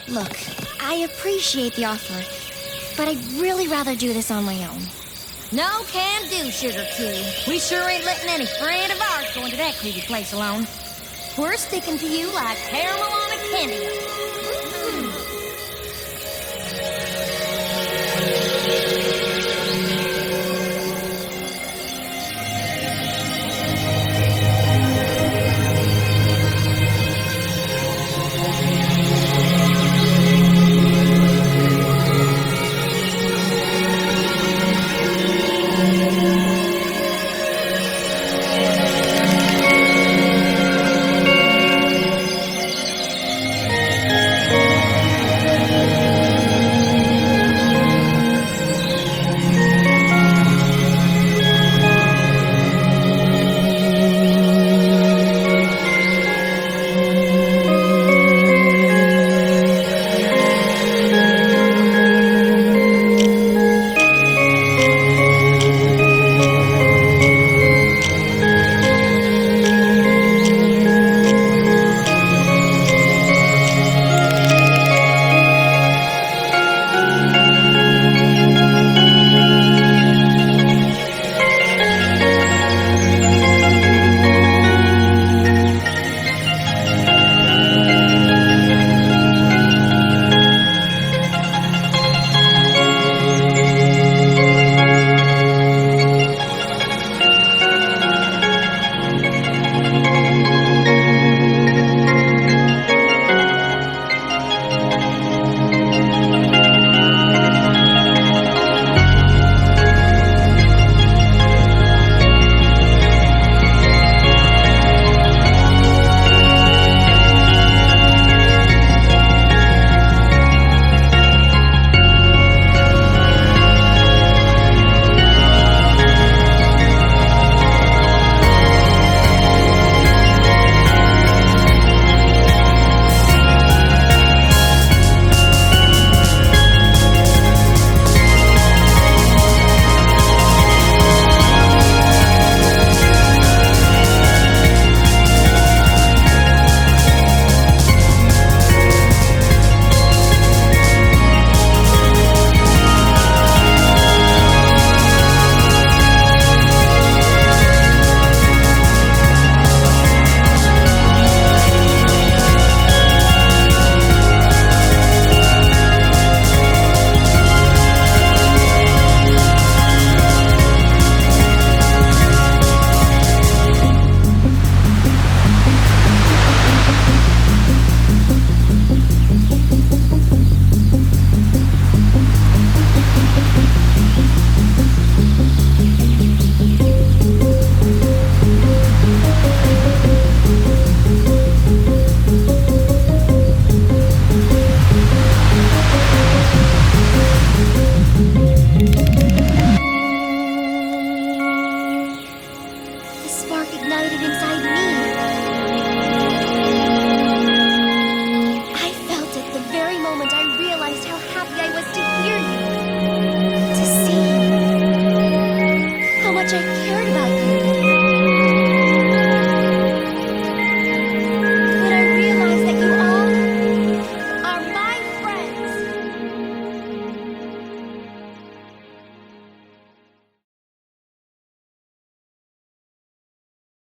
Look, I appreciate the offer, but I'd really rather do this on my own. No can do, Sugar Cube. We sure ain't letting any friend of ours go into that creepy place alone. We're sticking to you like caramel on a candy.